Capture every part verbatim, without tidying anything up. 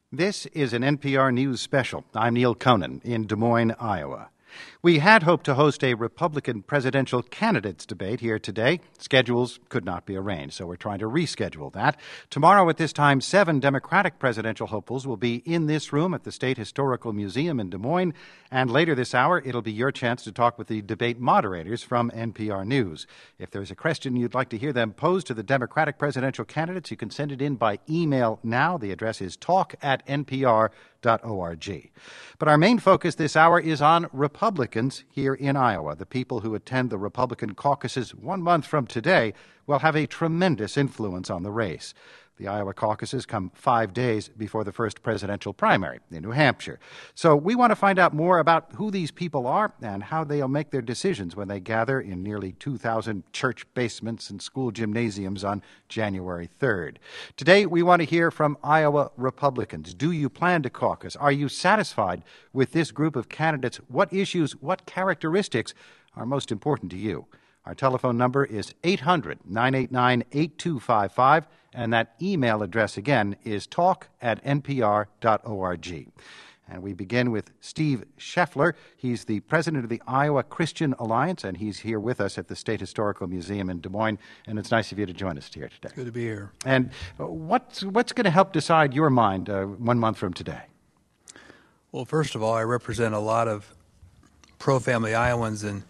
This is an N P R News special. I'm Neil Conan in Des Moines, Iowa. We had hoped to host a Republican presidential candidates debate here today. Schedules could not be arranged, so we're trying to reschedule that. Tomorrow at this time, seven Democratic presidential hopefuls will be in this room at the State Historical Museum in Des Moines. And later this hour, it'll be your chance to talk with the debate moderators from N P R News. If there's a question you'd like to hear them pose to the Democratic presidential candidates, you can send it in by email now. The address is talk at n p r dot org. But our main focus this hour is on Republicans here in Iowa. The people who attend the Republican caucuses one month from today will have a tremendous influence on the race. The Iowa caucuses come five days before the first presidential primary in New Hampshire. So we want to find out more about who these people are and how they'll make their decisions when they gather in nearly two thousand church basements and school gymnasiums on January third. Today, we want to hear from Iowa Republicans. Do you plan to caucus? Are you satisfied with this group of candidates? What issues, what characteristics are most important to you? Our telephone number is eight hundred, nine eight nine, eight two five five, and that email address again is talk at n p r dot org. And we begin with Steve Scheffler. He's the president of the Iowa Christian Alliance, and he's here with us at the State Historical Museum in Des Moines, and it's nice of you to join us here today. Good to be here. And what's, what's going to help decide your mind uh, one month from today? Well, first of all, I represent a lot of pro-family Iowans, and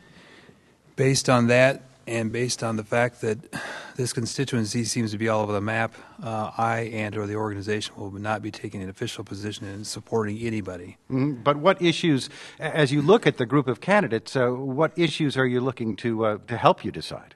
based on that, and based on the fact that this constituency seems to be all over the map, uh, I and or the organization will not be taking an official position in supporting anybody. Mm-hmm. But what issues, as you look at the group of candidates, uh, what issues are you looking to uh, to help you decide?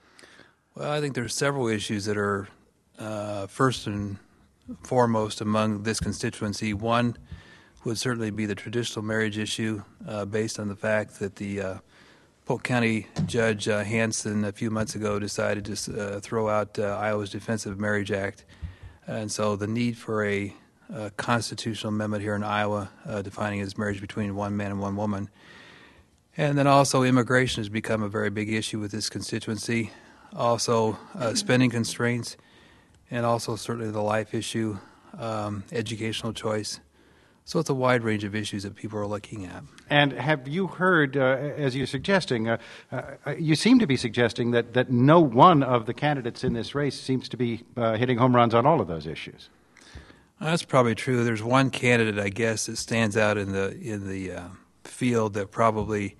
Well, I think there are several issues that are uh, first and foremost among this constituency. One would certainly be the traditional marriage issue, uh, based on the fact that the uh, Polk County Judge uh, Hanson a few months ago decided to uh, throw out uh, Iowa's Defensive Marriage Act. And so the need for a, a constitutional amendment here in Iowa uh, defining it as marriage between one man and one woman. And then also immigration has become a very big issue with this constituency. Also uh, spending constraints, and also certainly the life issue, um, educational choice. So it's a wide range of issues that people are looking at. And have you heard, uh, as you're suggesting, uh, uh, you seem to be suggesting that, that no one of the candidates in this race seems to be uh, hitting home runs on all of those issues. That's probably true. There's one candidate, I guess, that stands out in the in the uh, field that probably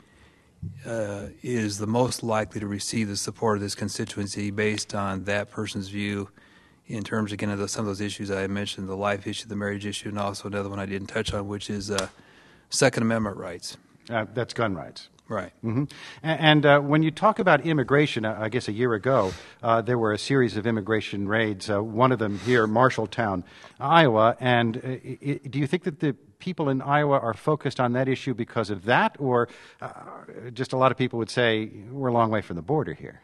uh, is the most likely to receive the support of this constituency based on that person's view in terms, again, of the, some of those issues I mentioned, the life issue, the marriage issue, and also another one I didn't touch on, which is uh, Second Amendment rights. Uh, that's gun rights. Right. Mm-hmm. And, and uh, when you talk about immigration, uh, I guess a year ago, uh, there were a series of immigration raids, uh, one of them here, Marshalltown, Iowa. And uh, I- do you think that the people in Iowa are focused on that issue because of that, or uh, just a lot of people would say we're a long way from the border here?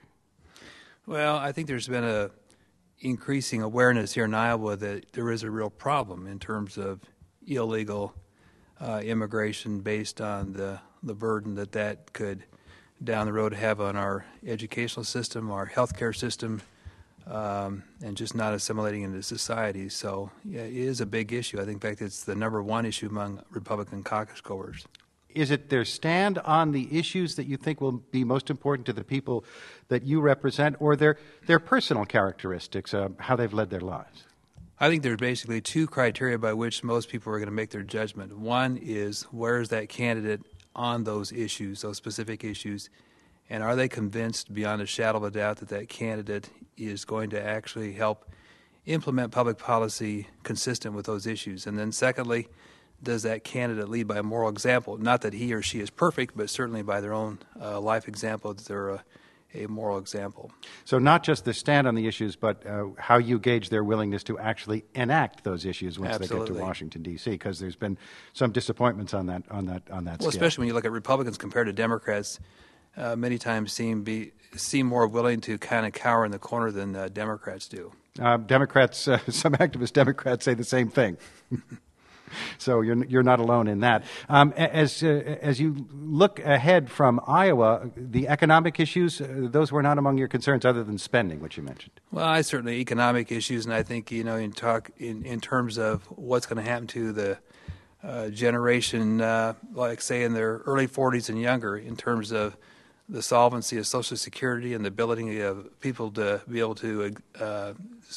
Well, I think there's been a increasing awareness here in Iowa that there is a real problem in terms of illegal uh, immigration based on the, the burden that that could down the road have on our educational system, our healthcare system, um, and just not assimilating into society. So yeah, it is a big issue. I think, in fact, it's the number one issue among Republican caucus goers. Is it their stand on the issues that you think will be most important to the people that you represent, or their their personal characteristics, uh, how they've led their lives? I think there's basically two criteria by which most people are going to make their judgment. One is, where is that candidate on those issues, those specific issues, and are they convinced beyond a shadow of a doubt that that candidate is going to actually help implement public policy consistent with those issues? And then secondly, does that candidate lead by a moral example? Not that he or she is perfect, but certainly by their own uh, life example, that they're a, a moral example. So not just the stand on the issues, but uh, how you gauge their willingness to actually enact those issues once Absolutely. they get to Washington, D C, because there's been some disappointments on that on that on that Well, scale. especially when you look at Republicans compared to Democrats, uh, many times seem be seem more willing to kind of cower in the corner than uh, Democrats do. Uh, Democrats, uh, some activist Democrats say the same thing. So you're you're not alone in that. Um, as uh, as you look ahead from Iowa, the economic issues, uh, those were not among your concerns, other than spending, which you mentioned. Well, I certainly economic issues, and I think you know in talk in, in terms of what's going to happen to the uh, generation, uh, like say in their early forties and younger, in terms of the solvency of Social Security and the ability of people to be able to uh,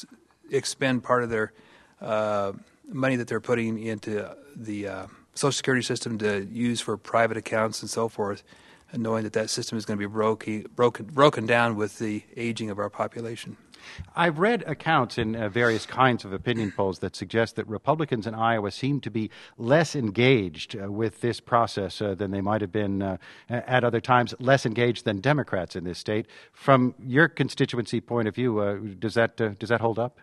expend part of their uh, money that they're putting into the uh, Social Security system to use for private accounts and so forth, and knowing that that system is going to be broken, broken, broken down with the aging of our population. I've read accounts in uh, various kinds of opinion polls that suggest that Republicans in Iowa seem to be less engaged uh, with this process uh, than they might have been uh, at other times, less engaged than Democrats in this state. From your constituency point of view, uh, does that uh, does that hold up?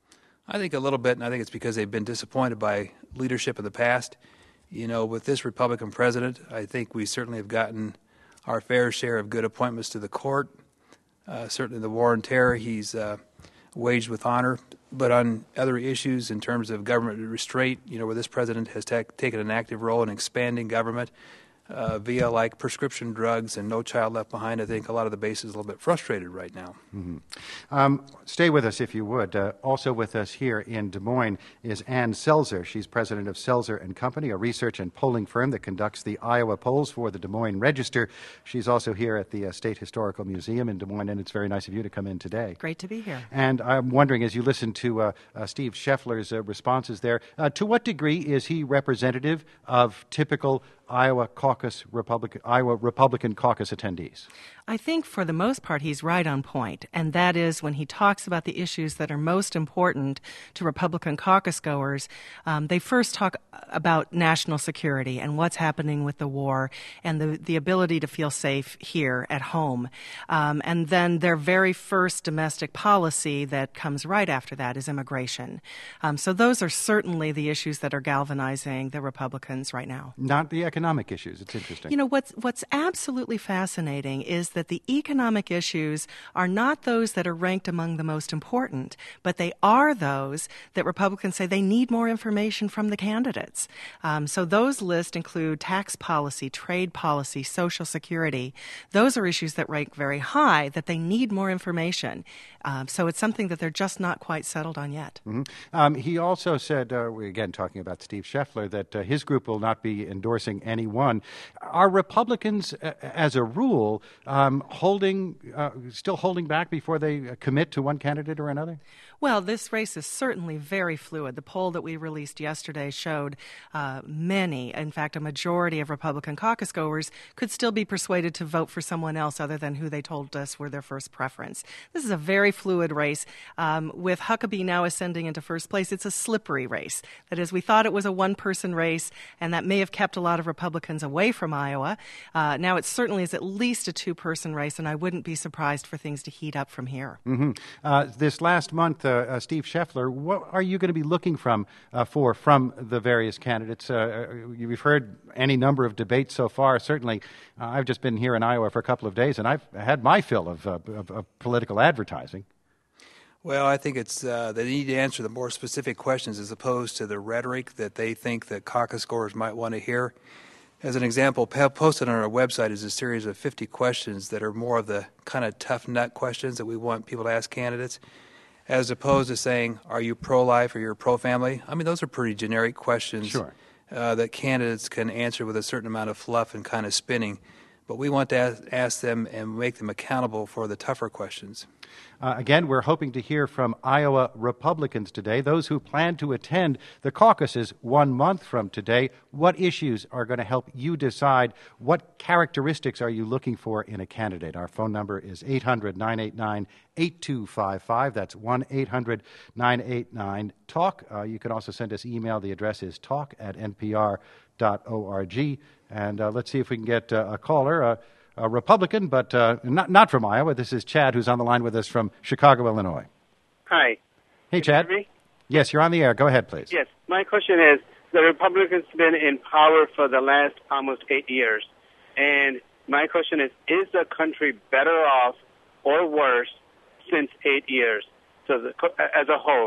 I think a little bit, and I think it's because they've been disappointed by leadership in the past. You know, with this Republican president, I think we certainly have gotten our fair share of good appointments to the court. Uh, certainly the war on terror he's uh, waged with honor. But on other issues in terms of government restraint, you know, where this president has ta- taken an active role in expanding government uh, via like prescription drugs and No Child Left Behind, I think a lot of the base is a little bit frustrated right now. Mm-hmm. Um, stay with us if you would. Uh, also with us here in Des Moines is Ann Selzer. She's president of Selzer and Company, a research and polling firm that conducts the Iowa polls for the Des Moines Register. She's also here at the uh, State Historical Museum in Des Moines, and it's very nice of you to come in today. Great to be here. And I'm wondering, as you listen to uh, uh, Steve Scheffler's uh, responses there, uh, to what degree is he representative of typical Iowa caucus Republican Iowa Republican caucus attendees? I think for the most part he's right on point, and that is when he talks about the issues that are most important to Republican caucus goers, um, they first talk about national security and what's happening with the war and the, the ability to feel safe here at home. Um, and then their very first domestic policy that comes right after that is immigration. Um, so those are certainly the issues that are galvanizing the Republicans right now. Not the economic issues. It's interesting. You know, what's, what's absolutely fascinating is that the economic issues are not those that are ranked among the most important, but they are those that Republicans say they need more information from the candidates. Um, so those lists include tax policy, trade policy, Social Security. Those are issues that rank very high, that they need more information. Um, so it's something that they're just not quite settled on yet. Mm-hmm. Um, he also said, uh, again talking about Steve Scheffler, that uh, his group will not be endorsing anyone. Are Republicans, uh, as a rule, um, holding, uh, still holding back before they commit to one candidate or another? Well, this race is certainly very fluid. The poll that we released yesterday showed uh, many, in fact, a majority of Republican caucus goers could still be persuaded to vote for someone else other than who they told us were their first preference. This is a very fluid race. Um, with Huckabee now ascending into first place, it's a slippery race. That is, we thought it was a one-person race, and that may have kept a lot of Republicans away from Iowa. Uh, now it certainly is at least a two-person race, and I wouldn't be surprised for things to heat up from here. Mm-hmm. Uh, this last month, uh, uh, Steve Scheffler, what are you going to be looking from uh, for from the various candidates? Uh, you've heard any number of debates so far. Certainly, uh, I've just been here in Iowa for a couple of days, and I've had my fill of, uh, of, of political advertising. Well, I think it's uh, they need to answer the more specific questions as opposed to the rhetoric that they think that caucus goers might want to hear. As an example, posted on our website is a series of fifty questions that are more of the kind of tough nut questions that we want people to ask candidates, as opposed to saying, are you pro-life or you're pro-family? I mean, those are pretty generic questions. Sure. uh, that candidates can answer with a certain amount of fluff and kind of spinning. But we want to ask, ask them and make them accountable for the tougher questions. Uh, again, we're hoping to hear from Iowa Republicans today, those who plan to attend the caucuses one month from today. What issues are going to help you decide? What characteristics are you looking for in a candidate? Our phone number is eight hundred, nine eight nine, eight two five five. That's one eight hundred, nine eight nine, talk. Uh, you can also send us email. The address is talk at n p r dot org. And uh, let's see if we can get uh, a caller. Uh, A Republican, but uh, not not from Iowa. This is Chad, who's on the line with us from Chicago, Illinois. Hi. Hey, Can Chad. you hear me? Yes, you're on the air. Go ahead, please. Yes. My question is, the Republicans have been in power for the last almost eight years. And my question is, is the country better off or worse since eight years so the, as a whole?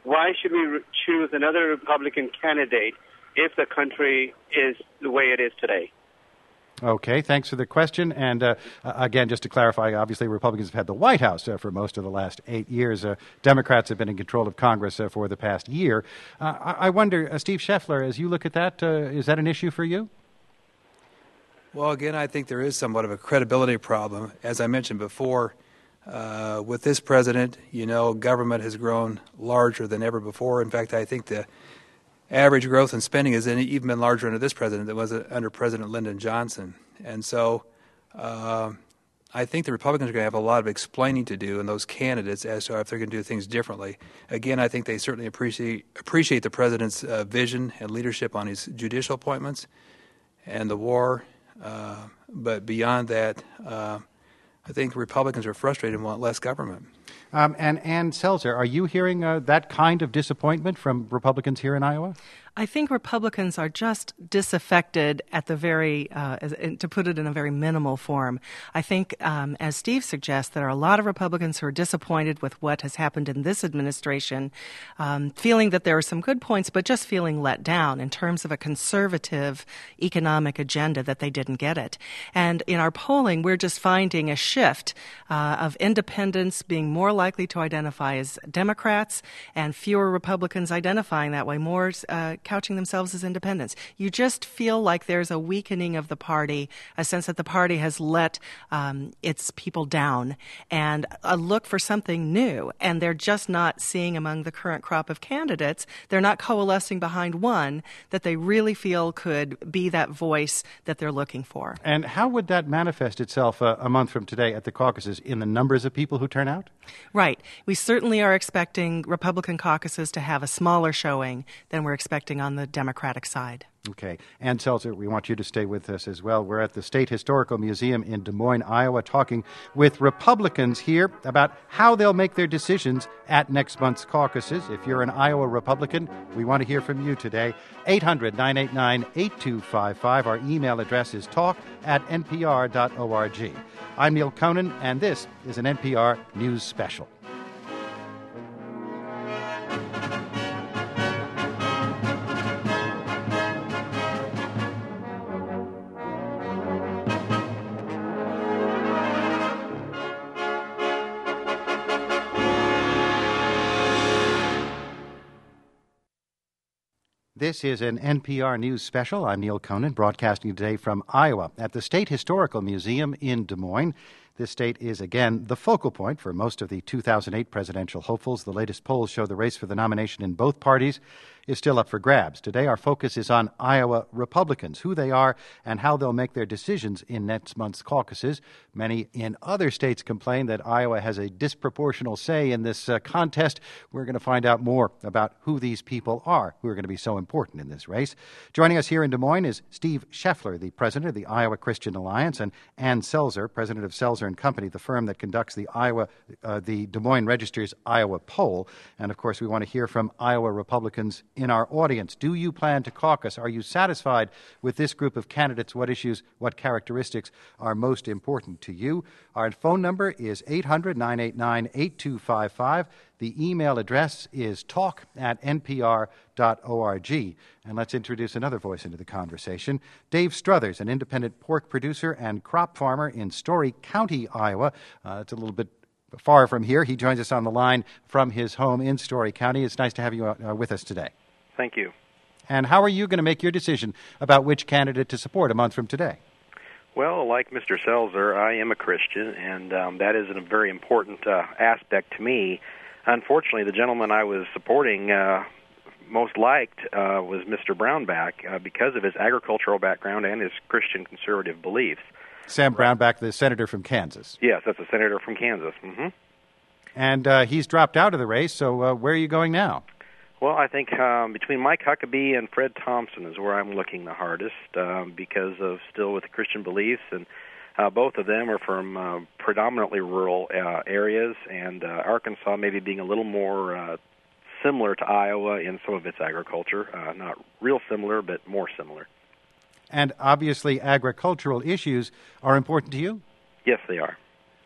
why should we re- choose another Republican candidate if the country is the way it is today? Okay, thanks for the question. And uh, again, just to clarify, obviously Republicans have had the White House uh, for most of the last eight years. Uh, Democrats have been in control of Congress uh, for the past year. Uh, I-, I wonder, uh, Steve Scheffler, as you look at that, uh, is that an issue for you? Well, again, I think there is somewhat of a credibility problem. As I mentioned before, uh, with this president, you know, government has grown larger than ever before. In fact, I think the average growth in spending has even been larger under this president than it was under President Lyndon Johnson. And so uh, I think the Republicans are going to have a lot of explaining to do in those candidates as to if they're going to do things differently. Again, I think they certainly appreciate appreciate the president's uh, vision and leadership on his judicial appointments and the war. Uh, but beyond that, uh, I think Republicans are frustrated and want less government. Um, and Ann Selzer, are you hearing uh, that kind of disappointment from Republicans here in Iowa? I think Republicans are just disaffected at the very, uh, as, to put it in a very minimal form. I think, um, as Steve suggests, there are a lot of Republicans who are disappointed with what has happened in this administration, um, feeling that there are some good points, but just feeling let down in terms of a conservative economic agenda that they didn't get it. And in our polling, we're just finding a shift uh, of independents being more likely to identify as Democrats and fewer Republicans identifying that way, more uh, couching themselves as independents. You just feel like there's a weakening of the party, a sense that the party has let um, its people down, and a look for something new. And they're just not seeing among the current crop of candidates, they're not coalescing behind one that they really feel could be that voice that they're looking for. And how would that manifest itself uh, a month from today at the caucuses in the numbers of people who turn out? Right. We certainly are expecting Republican caucuses to have a smaller showing than we're expecting on the Democratic side. Okay. Ann Selzer, we want you to stay with us as well. We're at the State Historical Museum in Des Moines, Iowa, talking with Republicans here about how they'll make their decisions at next month's caucuses. If you're an Iowa Republican, we want to hear from you today. eight hundred, nine eight nine, eight two five five. Our email address is talk at n p r dot org. I'm Neil Conan, and this is an N P R News Special. This is an N P R News Special. I'm Neil Conan, broadcasting today from Iowa at the State Historical Museum in Des Moines. This state is, again, the focal point for most of the two thousand eight presidential hopefuls. The latest polls show the race for the nomination in both parties is still up for grabs. Today, our focus is on Iowa Republicans, who they are and how they'll make their decisions in next month's caucuses. Many in other states complain that Iowa has a disproportional say in this uh, contest. We're going to find out more about who these people are who are going to be so important in this race. Joining us here in Des Moines is Steve Scheffler, the president of the Iowa Christian Alliance, and Ann Selzer, president of Selzer and Company, the firm that conducts the Iowa, uh, the Des Moines Register's Iowa poll. And of course, we want to hear from Iowa Republicans in our audience. Do you plan to caucus? Are you satisfied with this group of candidates? What issues, what characteristics are most important to you? Our phone number is eight hundred, nine eight nine, eight two five five. The email address is talk at n p r dot org. And let's introduce another voice into the conversation. Dave Struthers, an independent pork producer and crop farmer in Story County, Iowa. Uh, it's a little bit far from here. He joins us on the line from his home in Story County. It's nice to have you uh, with us today. Thank you. And how are you going to make your decision about which candidate to support a month from today? Well, like Mister Selzer, I am a Christian, and um, that is a very important uh, aspect to me. Unfortunately, the gentleman I was supporting uh, most liked uh, was Mister Brownback uh, because of his agricultural background and his Christian conservative beliefs. Sam Brownback, the senator from Kansas. Yes, that's a senator from Kansas. Mm-hmm. And uh, he's dropped out of the race, so uh, where are you going now? Well, I think um, between Mike Huckabee and Fred Thompson is where I'm looking the hardest um, because of still with Christian beliefs, and uh, both of them are from uh, predominantly rural uh, areas, and uh, Arkansas maybe being a little more uh, similar to Iowa in some of its agriculture. Uh, not real similar, but more similar. And obviously agricultural issues are important to you? Yes, they are.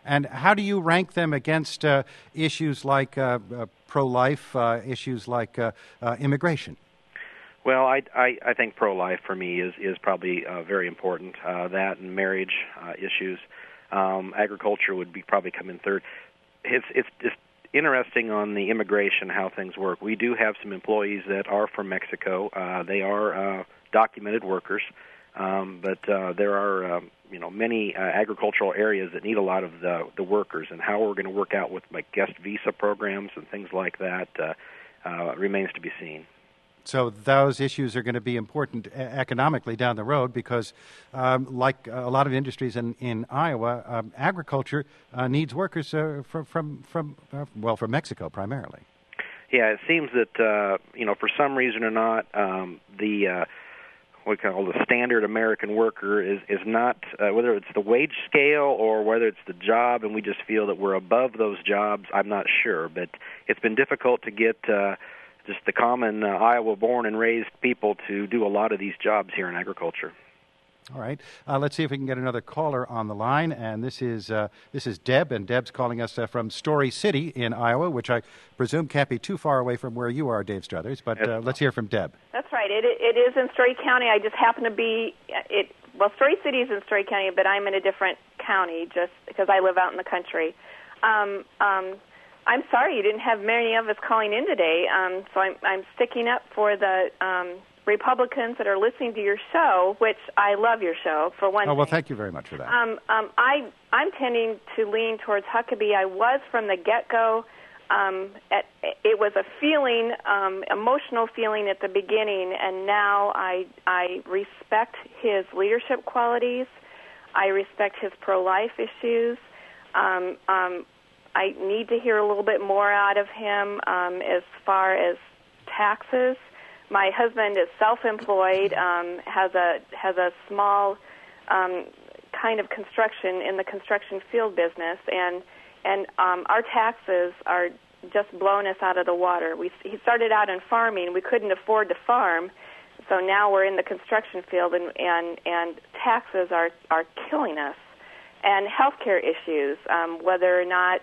And how do you rank them against uh, issues like uh, uh, pro-life, uh, issues like uh, uh, immigration? Well, I, I, I think pro-life for me is, is probably uh, very important. Uh, that and marriage uh, issues. Um, agriculture would be probably come in third. It's, it's just interesting on the immigration, how things work. We do have some employees that are from Mexico. Uh, they are uh, documented workers, um, but uh, there are um, you know many uh, agricultural areas that need a lot of the, the workers, and how we're going to work out with like guest visa programs and things like that uh, uh, remains to be seen. So those issues are going to be important economically down the road because, um, like a lot of industries in, in Iowa, um, agriculture uh, needs workers uh, from, from, from uh, well, from Mexico primarily. Yeah, it seems that, uh, you know, for some reason or not, um, the uh, what we call the standard American worker is, is not, uh, whether it's the wage scale or whether it's the job, and we just feel that we're above those jobs, I'm not sure. But it's been difficult to get uh, just the common uh, Iowa-born and raised people to do a lot of these jobs here in agriculture. All right. Uh, let's see if we can get another caller on the line. And this is uh, this is Deb, and Deb's calling us uh, from Story City in Iowa, which I presume can't be too far away from where you are, Dave Struthers. But uh, let's hear from Deb. That's right. It, it is in Story County. I just happen to be it. Well, Story City is in Story County, but I'm in a different county just because I live out in the country. Um, um, I'm sorry you didn't have many of us calling in today, um, so I'm, I'm sticking up for the um, Republicans that are listening to your show, which I love your show, for one Oh, well, thing. thank you very much for that. Um, um, I, I'm tending to lean towards Huckabee. I was from the get-go. Um, at, it was a feeling, um, emotional feeling at the beginning, and now I, I respect his leadership qualities. I respect his pro-life issues. Um, um, I need to hear a little bit more out of him um, as far as taxes. My husband is self-employed, um, has a has a small um, kind of construction in the construction field business, and and um, our taxes are just blowing us out of the water. We he started out in farming, we couldn't afford to farm, so now we're in the construction field, and and, and taxes are are killing us, and healthcare issues, um, whether or not.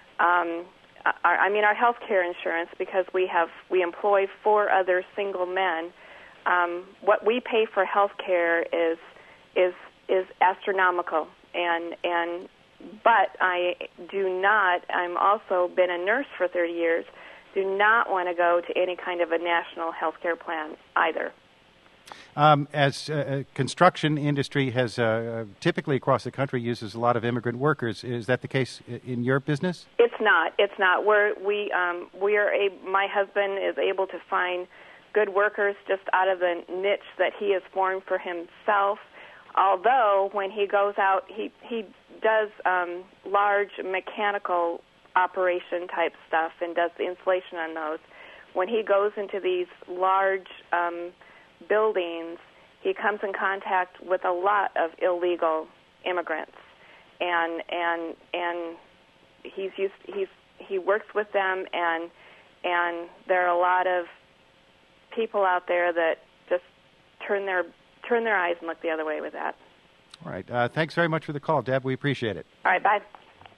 Um, our, I mean, our health care insurance, because we have we employ four other single men. Um, what we pay for health care is is is astronomical, and and but I do not. I'm also been a nurse for thirty years. Do not want to go to any kind of a national health care plan either. Um, as uh, construction industry has uh, typically across the country uses a lot of immigrant workers, is that the case in your business? It's not. It's not. We're we um, we are a. My husband is able to find good workers just out of the niche that he has formed for himself. Although when he goes out, he he does um, large mechanical operation type stuff and does the installation on those. When he goes into these large um, buildings, he comes in contact with a lot of illegal immigrants, and and and he's used he's he works with them, and and there are a lot of people out there that just turn their turn their eyes and look the other way with that. All right. Uh, thanks very much for the call, Deb. We appreciate it. All right. Bye.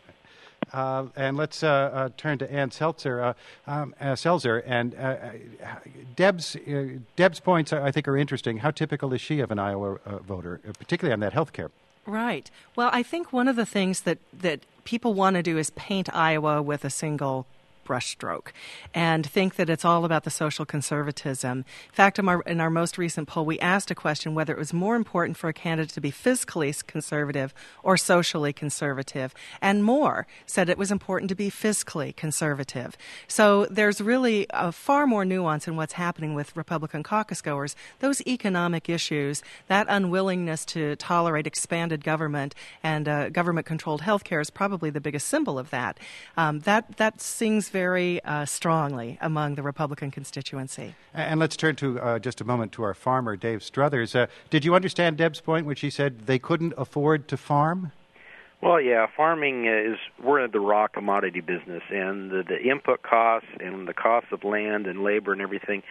Uh, and let's uh, uh, turn to Ann Seltzer, uh, um, uh, Seltzer. And uh, Deb's uh, Deb's points, I think, are interesting. How typical is she of an Iowa uh, voter, particularly on that health care? Right. Well, I think one of the things that, that people want to do is paint Iowa with a single brushstroke and think that it's all about the social conservatism. In fact, in our, in our most recent poll, we asked a question whether it was more important for a candidate to be fiscally conservative or socially conservative, and more said it was important to be fiscally conservative. So there's really a far more nuance in what's happening with Republican caucus goers. Those economic issues, that unwillingness to tolerate expanded government and uh, government-controlled health care is probably the biggest symbol of that. Um, that that sings very uh, strongly among the Republican constituency. And let's turn to uh, just a moment to our farmer, Dave Struthers. Uh, did you understand Deb's point when she said they couldn't afford to farm? Well, yeah, farming is, we're in the raw commodity business, and the, the input costs and the cost of land and labor and everything,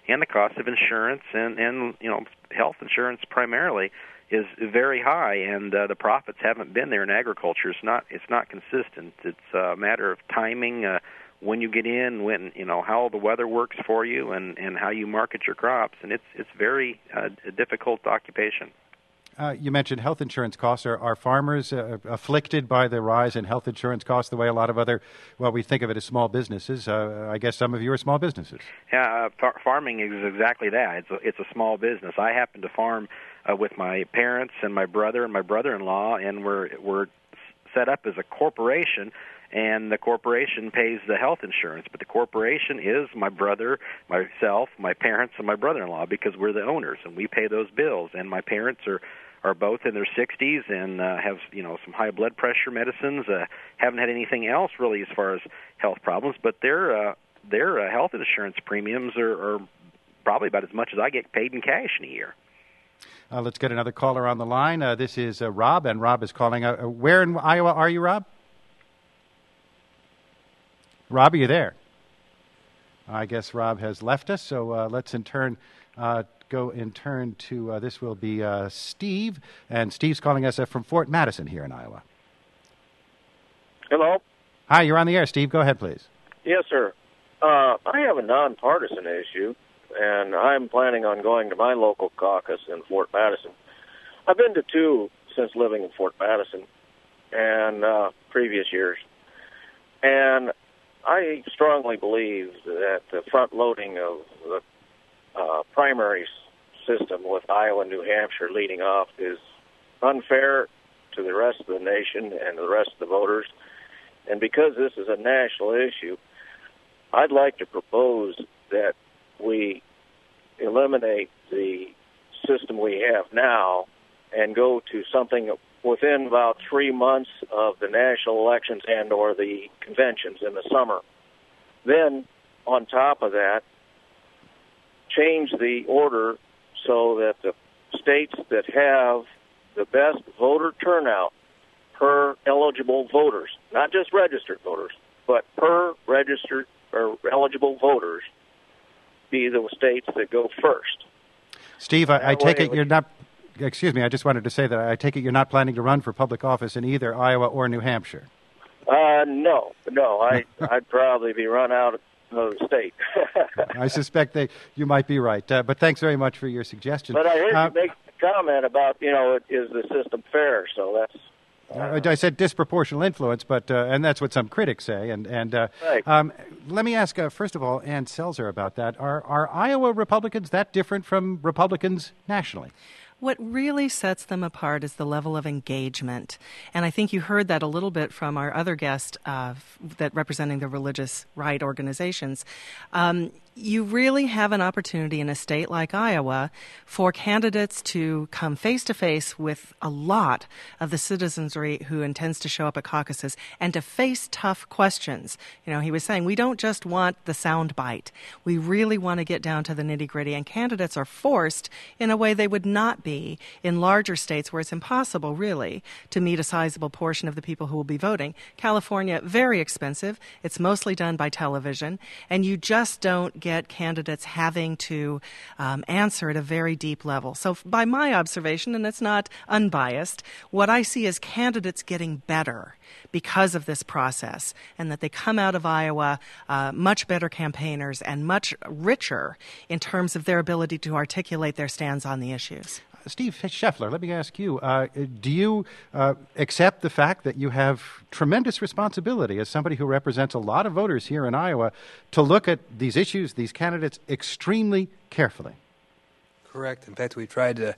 and the cost of insurance and, and you know health insurance primarily is very high, and uh, the profits haven't been there in agriculture. It's not it's not consistent. It's a matter of timing, uh, when you get in, when you know how the weather works for you, and, and how you market your crops, and it's it's very uh, a difficult occupation. Uh, you mentioned health insurance costs. Are, are farmers uh, afflicted by the rise in health insurance costs the way a lot of other, well, we think of it as small businesses? Uh, I guess some of you are small businesses. Yeah, uh, far- farming is exactly that. It's a, it's a small business. I happen to farm uh, with my parents and my brother and my brother-in-law, and we're we're set up as a corporation, and the corporation pays the health insurance, but the corporation is my brother, myself, my parents, and my brother-in-law, because we're the owners, and we pay those bills. And my parents are are both in their sixties and uh, have, you know, some high blood pressure medicines. Uh, haven't had anything else really as far as health problems, but their uh, their uh, health insurance premiums are, are probably about as much as I get paid in cash in a year. Uh, let's get another caller on the line. Uh, this is uh, Rob, and Rob is calling. Uh, where in Iowa are you, Rob? Rob, are you there? I guess Rob has left us, so uh, let's in turn uh, go in turn to, uh, this will be uh, Steve, and Steve's calling us uh, from Fort Madison here in Iowa. Hello? Hi, you're on the air, Steve. Go ahead, please. Yes, sir. Uh, I have a nonpartisan issue, and I'm planning on going to my local caucus in Fort Madison. I've been to two since living in Fort Madison and uh, previous years, and I strongly believe that the front-loading of the uh, primary system with Iowa and New Hampshire leading off is unfair to the rest of the nation and the rest of the voters. And because this is a national issue, I'd like to propose that we eliminate the system we have now and go to something within about three months of the national elections and or the conventions in the summer. Then, on top of that, change the order so that the states that have the best voter turnout per eligible voters, not just registered voters, but per registered or eligible voters, be the states that go first. Steve, I, I take it you're not... Excuse me, I just wanted to say that I take it you're not planning to run for public office in either Iowa or New Hampshire. Uh, no, no, I, I'd probably be run out of the state. I suspect that you might be right, uh, but thanks very much for your suggestion. But I heard uh, you make a comment about, you know, is the system fair, so that's... Uh, I said disproportional influence, but uh, and that's what some critics say. And and uh, right. um, let me ask, uh, first of all, Ann Selzer about that. Are, are Iowa Republicans that different from Republicans nationally? What really sets them apart is the level of engagement. And I think you heard that a little bit from our other guest uh, that representing the religious right organizations. Um, you really have an opportunity in a state like Iowa for candidates to come face-to-face with a lot of the citizenry who intends to show up at caucuses and to face tough questions. You know, he was saying we don't just want the sound bite. We really want to get down to the nitty-gritty, and candidates are forced in a way they would not be in larger states where it's impossible, really, to meet a sizable portion of the people who will be voting. California, very expensive. It's mostly done by television, and you just don't get candidates having to um, answer at a very deep level. So by my observation, and it's not unbiased, what I see is candidates getting better because of this process, and that they come out of Iowa uh, much better campaigners and much richer in terms of their ability to articulate their stands on the issues. Steve Scheffler, let me ask you, uh, do you uh, accept the fact that you have tremendous responsibility as somebody who represents a lot of voters here in Iowa to look at these issues, these candidates, extremely carefully? Correct. In fact, we tried to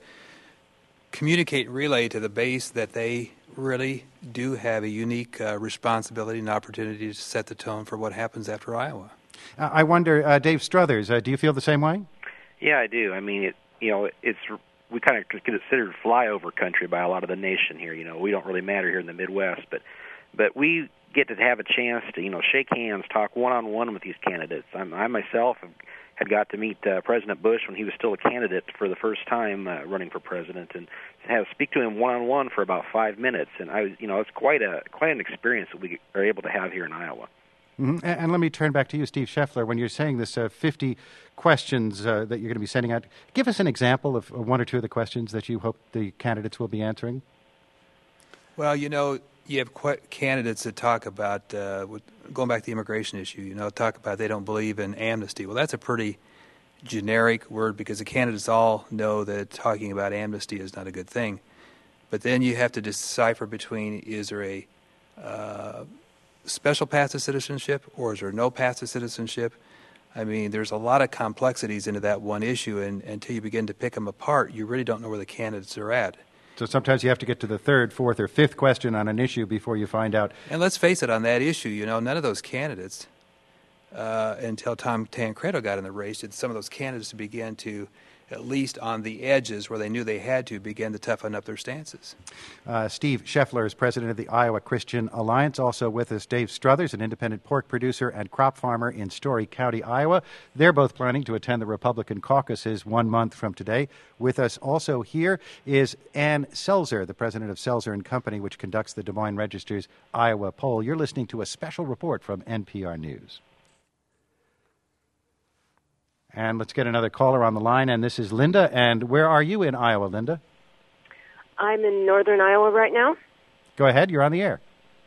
communicate and relay to the base that they really do have a unique uh, responsibility and opportunity to set the tone for what happens after Iowa. Uh, I wonder, uh, Dave Struthers, uh, do you feel the same way? Yeah, I do. I mean, it, you know, it's... we kind of considered flyover country by a lot of the nation here. You know, we don't really matter here in the Midwest, but but we get to have a chance to, you know, shake hands, talk one-on-one with these candidates. I'm, I myself have, had got to meet uh, President Bush when he was still a candidate for the first time uh, running for president, and have speak to him one-on-one for about five minutes. And I was, you know, it's quite a quite an experience that we are able to have here in Iowa. Mm-hmm. And, and let me turn back to you, Steve Scheffler. When you're saying this uh, fifty questions uh, that you're going to be sending out, give us an example of one or two of the questions that you hope the candidates will be answering. Well, you know, you have qu- candidates that talk about, uh, with, going back to the immigration issue, you know, talk about they don't believe in amnesty. Well, that's a pretty generic word because the candidates all know that talking about amnesty is not a good thing. But then you have to decipher between, is there a uh, special path to citizenship or is there no path to citizenship? I mean, there's a lot of complexities into that one issue, and until you begin to pick them apart, you really don't know where the candidates are at. So sometimes you have to get to the third, fourth, or fifth question on an issue before you find out. And let's face it, on that issue, you know, none of those candidates, uh, until Tom Tancredo got in the race, did some of those candidates begin to, at least on the edges where they knew they had to, begin to toughen up their stances. Uh, Steve Scheffler is president of the Iowa Christian Alliance. Also with us, Dave Struthers, an independent pork producer and crop farmer in Story County, Iowa. They're both planning to attend the Republican caucuses one month from today. With us also here is Ann Selzer, the president of Selzer and Company, which conducts the Des Moines Register's Iowa poll. You're listening to a special report from N P R News. And let's get another caller on the line, and this is Linda. And where are you in Iowa, Linda? I'm in northern Iowa right now. Go ahead, you're on the air.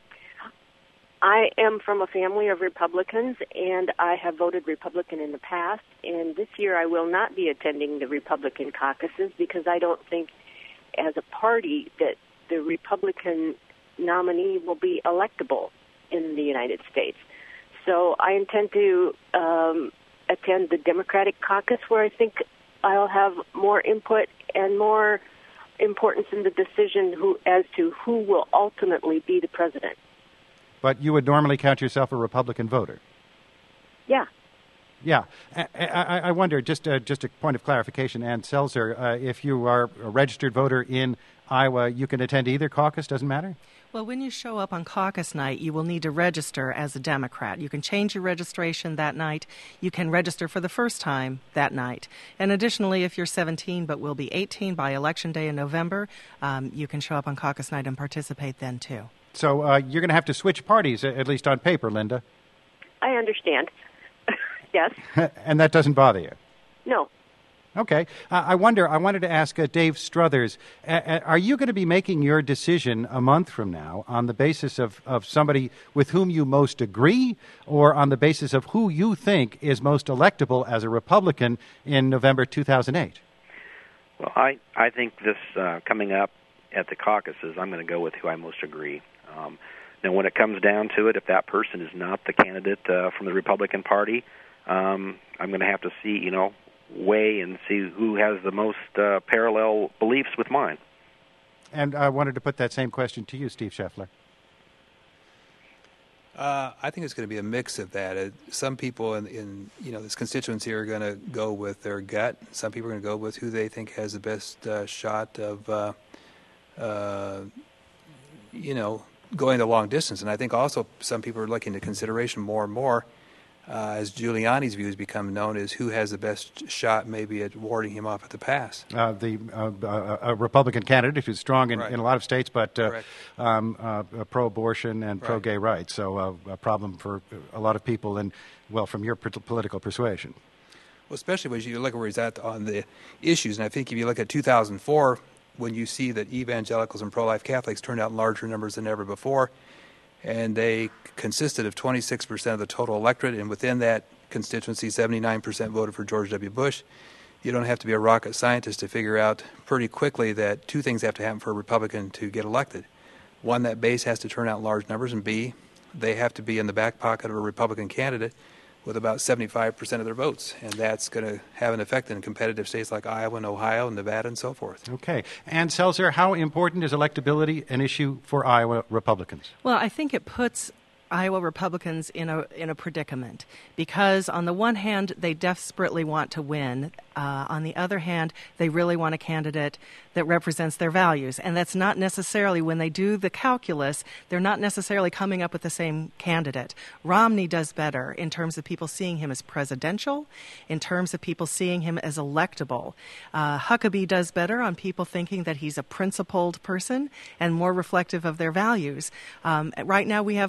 I am from a family of Republicans, and I have voted Republican in the past. And this year I will not be attending the Republican caucuses because I don't think, as a party, that the Republican nominee will be electable in the United States. So I intend to um, attend the Democratic caucus, where I think I'll have more input and more importance in the decision who, as to who will ultimately be the president. But you would normally count yourself a Republican voter? Yeah. Yeah. I, I, I wonder, just, uh, just a point of clarification, Ann Selzer, uh, if you are a registered voter in Iowa, you can attend either caucus, doesn't matter? Well, when you show up on caucus night, you will need to register as a Democrat. You can change your registration that night. You can register for the first time that night. And additionally, if you're seventeen but will be eighteen by Election Day in November, um, you can show up on caucus night and participate then, too. So uh, you're going to have to switch parties, at least on paper, Linda. I understand. Yes. And that doesn't bother you? No. Okay. Uh, I wonder, I wanted to ask uh, Dave Struthers, uh, are you going to be making your decision a month from now on the basis of, of somebody with whom you most agree, or on the basis of who you think is most electable as a Republican in November two thousand eight? Well, I, I think this uh, coming up at the caucuses, I'm going to go with who I most agree. Um, now, when it comes down to it, if that person is not the candidate uh, from the Republican Party, um, I'm going to have to see, you know, weigh and see who has the most uh, parallel beliefs with mine. And I wanted to put that same question to you, Steve Scheffler. Uh, I think it's going to be a mix of that. Uh, some people in, in you know this constituency are going to go with their gut. Some people are going to go with who they think has the best uh, shot of, uh, uh, you know, going the long distance. And I think also some people are looking into consideration more and more, Uh, as Giuliani's views become known, is who has the best shot maybe at warding him off at the pass. Uh, the uh, uh, a Republican candidate who's strong in, right. in a lot of states, but uh, um, uh, pro-abortion and right. pro-gay rights. So uh, a problem for a lot of people, and well, from your political persuasion. Well, especially when you look at where he's at on the issues, and I think if you look at two thousand four, when you see that evangelicals and pro-life Catholics turned out in larger numbers than ever before, and they consisted of twenty-six percent of the total electorate, and within that constituency, seventy-nine percent voted for George W. Bush. You don't have to be a rocket scientist to figure out pretty quickly that two things have to happen for a Republican to get elected. One, that base has to turn out in large numbers, and B, they have to be in the back pocket of a Republican candidate with about seventy-five percent of their votes, and that's going to have an effect in competitive states like Iowa and Ohio and Nevada and so forth. Okay. Ann Selzer, how important is electability an issue for Iowa Republicans? Well, I think it puts Iowa Republicans in a in a predicament because on the one hand they desperately want to win, uh, on the other hand they really want a candidate that represents their values, and that's not necessarily, when they do the calculus, they're not necessarily coming up with the same candidate. Romney does better in terms of people seeing him as presidential, in terms of people seeing him as electable. Uh, Huckabee does better on people thinking that he's a principled person and more reflective of their values. Um, right now we have Huckabee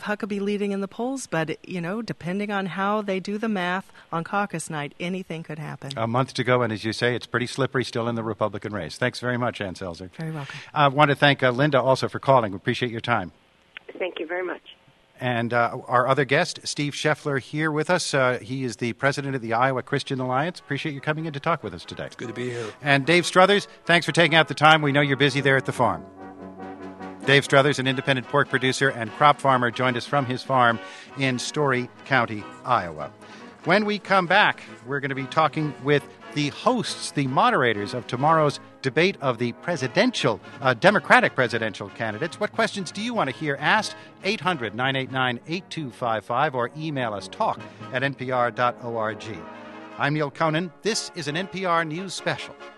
leading in the polls, but, you know, depending on how they do the math on caucus night, anything could happen. A month to go, and as you say, it's pretty slippery still in the Republican race. Thanks very much, Ann Selzer. Very welcome. I want to thank uh, Linda also for calling. We appreciate your time. Thank you very much. And uh, our other guest, Steve Scheffler, here with us. Uh, he is the president of the Iowa Christian Alliance. Appreciate you coming in to talk with us today. It's good to be here. And Dave Struthers, thanks for taking out the time. We know you're busy there at the farm. Dave Struthers, an independent pork producer and crop farmer, joined us from his farm in Story County, Iowa. When we come back, we're going to be talking with the hosts, the moderators of tomorrow's debate of the presidential, uh, Democratic presidential candidates. What questions do you want to hear asked? eight hundred, nine eight nine, eight two five five or email us talk at n p r dot org. I'm Neil Conan. This is an N P R News Special.